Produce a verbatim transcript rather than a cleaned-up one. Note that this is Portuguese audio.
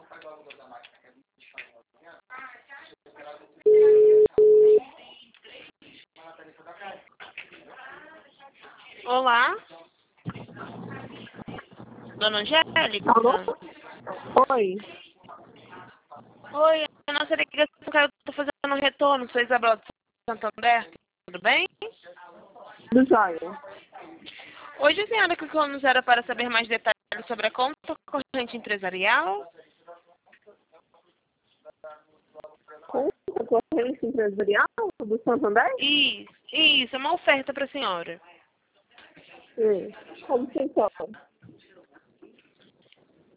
Olá, dona Angélica? Alô? Oi. Oi, a nossa ligação caiu, tô fazendo um retorno, sou Isabela de Santander, tudo bem? Do Jóia. Hoje a senhora clicou no zero para saber mais detalhes sobre a conta corrente empresarial. Conta corrente empresarial do Santander? Isso, isso, é uma oferta para a senhora. Sim. Como funciona?